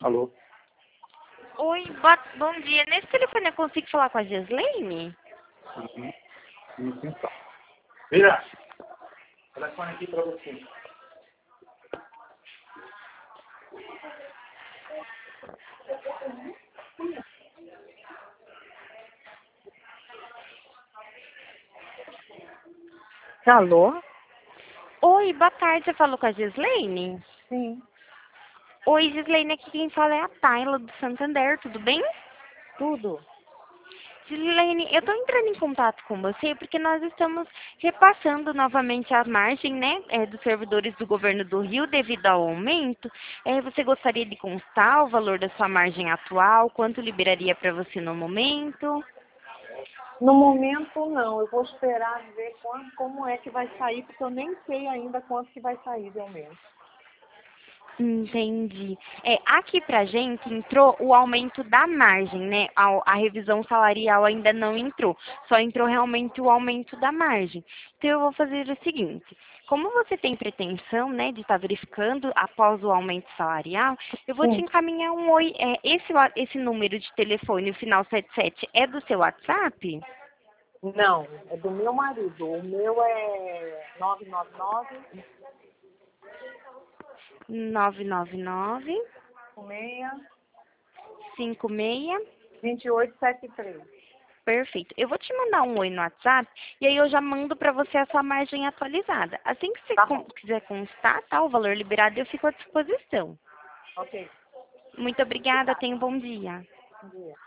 Alô? Oi, bom dia. Nesse telefone eu consigo falar com a Gislaine? Uhum. Sim, só. Vira! Telefone aqui para você. Alô? Oi, boa tarde. Você falou com a Gislaine? Sim, Oi, Gislaine, aqui quem fala é a Tayla do Santander, tudo bem? tudo. Gislaine, eu estou entrando em contato com você porque nós estamos repassando novamente a margem, né, dos servidores do governo do Rio devido ao aumento. Você gostaria de constar o valor da sua margem atual? Quanto liberaria para você no momento? No momento, não. Eu vou esperar ver como é que vai sair, porque eu nem sei ainda quanto que vai sair de aumento. Entendi. Aqui pra gente entrou o aumento da margem, né? A revisão salarial ainda não entrou. Só entrou realmente o aumento da margem. Então eu vou fazer o seguinte. Como você tem pretensão, né, de estar verificando após o aumento salarial, eu vou te Sim. encaminhar um oi. Esse número de telefone, o final 77, é do seu WhatsApp? Não, é do meu marido. O meu é 999 999 56 56. 2873. Perfeito. Eu vou te mandar um oi no WhatsApp e aí eu já mando para você a sua margem atualizada. Assim que você Tá bom. quiser constar, tá, o valor liberado, eu fico à disposição. Ok. Muito obrigada, tenha um bom dia. Bom dia.